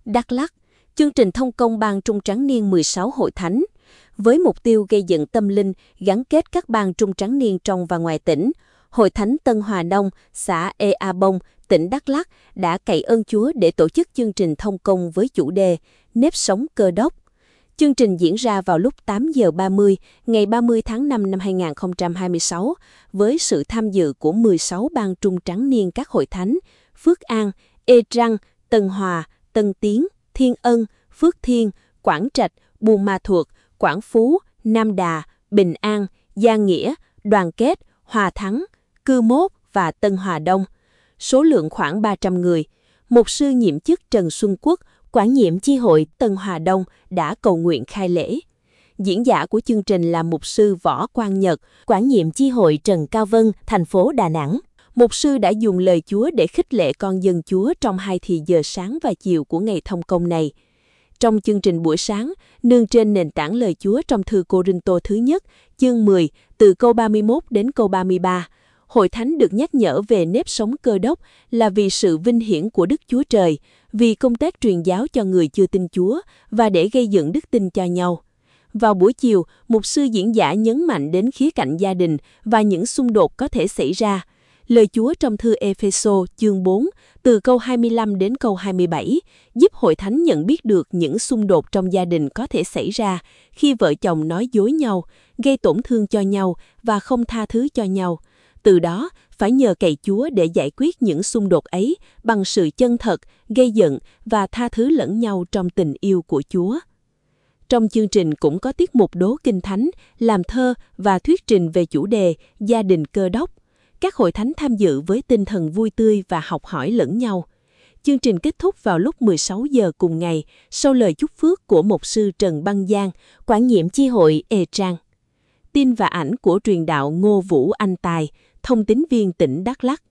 Đắk Lắk, chương trình thông công ban Trung Tráng Niên 16 hội thánh. Với mục tiêu gây dựng tâm linh, gắn kết các ban Trung Tráng Niên trong và ngoài tỉnh, Hội Thánh Tân Hòa Đông, xã Ea Bông, tỉnh Đắk Lắk đã cậy ơn Chúa để tổ chức chương trình thông công với chủ đề Nếp sống Cơ Đốc. Chương trình diễn ra vào lúc 8 giờ 30 ngày 30 tháng 5 năm 2026 với sự tham dự của 16 ban Trung Tráng Niên các hội thánh Phước An, Ê Trăng, Tân Hòa, Tân Tiến, Thiên Ân, Phước Thiên, Quảng Trạch, Buôn Ma Thuột, Quảng Phú, Nam Đà, Bình An, Gia Nghĩa, Đoàn Kết, Hòa Thắng, Cư Mốt và Tân Hòa Đông. Số lượng khoảng 300 người. Mục sư nhiệm chức Trần Xuân Quốc, quản nhiệm chi hội Tân Hòa Đông đã cầu nguyện khai lễ. Diễn giả của chương trình là mục sư Võ Quang Nhật, quản nhiệm chi hội Trần Cao Vân, thành phố Đà Nẵng. Mục sư đã dùng lời Chúa để khích lệ con dân Chúa trong 2 thì giờ sáng và chiều của ngày thông công này. Trong chương trình buổi sáng, nương trên nền tảng lời Chúa trong thư Cô-rinh-tô thứ nhất, chương 10, từ câu 31 đến câu 33, Hội Thánh được nhắc nhở về nếp sống Cơ Đốc là vì sự vinh hiển của Đức Chúa Trời, vì công tác truyền giáo cho người chưa tin Chúa và để gây dựng đức tin cho nhau. Vào buổi chiều, mục sư diễn giả nhấn mạnh đến khía cạnh gia đình và những xung đột có thể xảy ra. Lời Chúa trong thư Ê-phê-sô chương 4, từ câu 25 đến câu 27, giúp Hội Thánh nhận biết được những xung đột trong gia đình có thể xảy ra khi vợ chồng nói dối nhau, gây tổn thương cho nhau và không tha thứ cho nhau. Từ đó, phải nhờ cậy Chúa để giải quyết những xung đột ấy bằng sự chân thật, gây dựng và tha thứ lẫn nhau trong tình yêu của Chúa. Trong chương trình cũng có tiết mục đố kinh thánh, làm thơ và thuyết trình về chủ đề Gia đình Cơ Đốc. Các hội thánh tham dự với tinh thần vui tươi và học hỏi lẫn nhau. Chương trình kết thúc vào lúc 16 giờ cùng ngày sau lời chúc phước của mục sư Trần Băng Giang, quản nhiệm chi hội Ê Trang. Tin và ảnh của truyền đạo Ngô Vũ Anh Tài, thông tín viên tỉnh Đắk Lắk.